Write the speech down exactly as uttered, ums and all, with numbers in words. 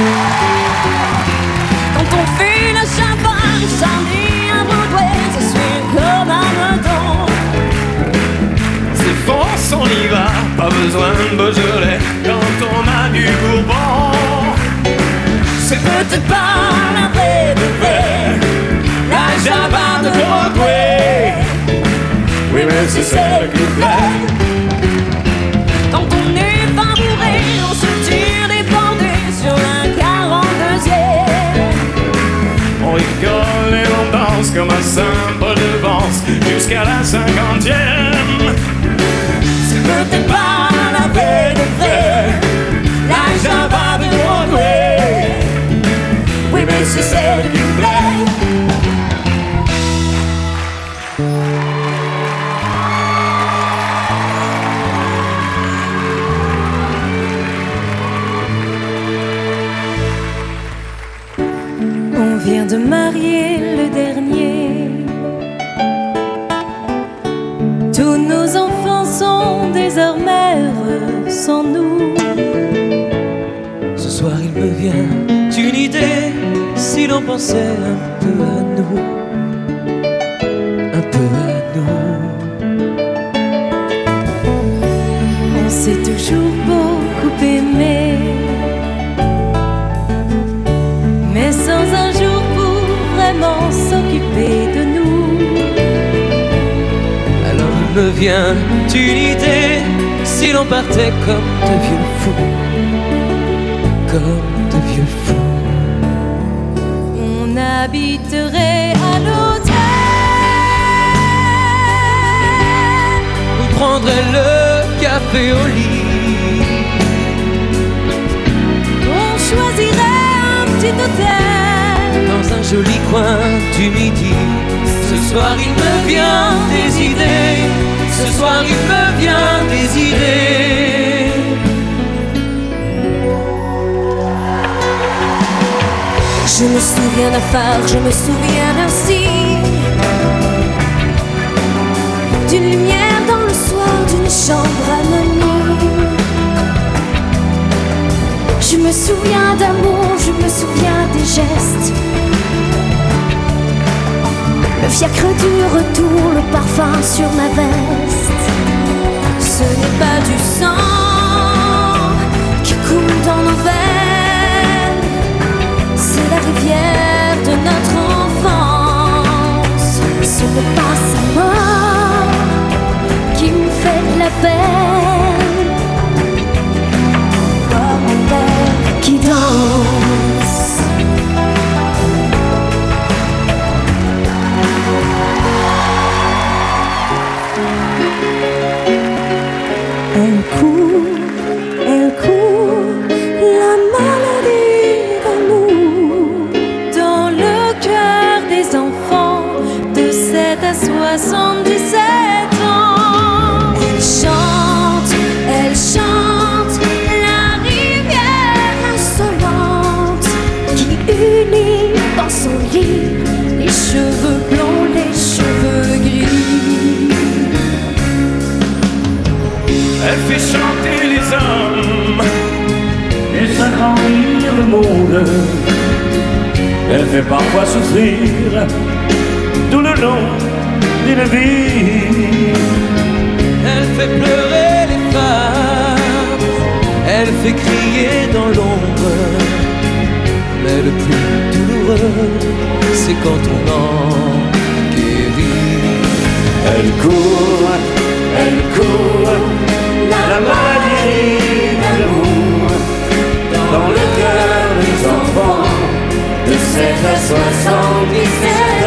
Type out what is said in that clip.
Quand on fait la champagne, ça dit à Broadway, ça suit comme un meudon. C'est force, on y va, pas besoin de Beaujolais quand on a du Bourbon. C'est peut-être pas la vraie de vraie, la java de Broadway. Oui, mais c'est celle qui plaît. Quand on est pas bourré, on se tire des bordées sur un quarante-deuxième. On rigole et on danse comme un simple de Vence jusqu'à la cinquantième. C'est peut-être pas la vraie de vraie, la java de Broadway. Oui, mais c'est celle qui plaît. On vient de marier le dernier. Tous nos enfants sont désormais heureux sans nous. Ce soir il me vient une idée, si l'on pensait un peu à nous, un peu à nous. On s'est toujours beaucoup aimé, mais sans un jour pour vraiment s'occuper de nous. Alors il me vient une idée, si l'on partait comme de vieux fous, comme de vieux fous. On habiterait à l'hôtel, On prendrait le café au lit, on choisirait un petit hôtel dans un joli coin du midi. Ce soir il me vient des idées, ce soir il me vient des idées. Je me souviens d'un phare, je me souviens d'un signe, d'une lumière dans le soir, d'une chambre anonyme. Je me souviens d'amour, je me souviens des gestes, le fiacre du retour, le parfum sur ma veste. Ce n'est pas du sang qui coule dans nos veines, c'est la rivière de notre enfance. Ce n'est pas sa mort qui me fait de la peine, pas mon père qui danse. Elle court, elle court, la maladie d'amour dans le cœur des enfants de sept à soixante-dix-sept ans. Elle chante, elle chante, la rivière insolente qui unit dans son lit les cheveux blonds, les cheveux gris. Elle fait chanter les hommes et s'agrandir le monde. Elle fait parfois souffrir tout le long d'une vie. Elle fait pleurer les femmes, elle fait crier dans l'ombre. Mais le plus douloureux, c'est quand on en guérit. Elle court, elle court, la maladie d'amour dans le cœur des enfants de sept à soixante-dix-sept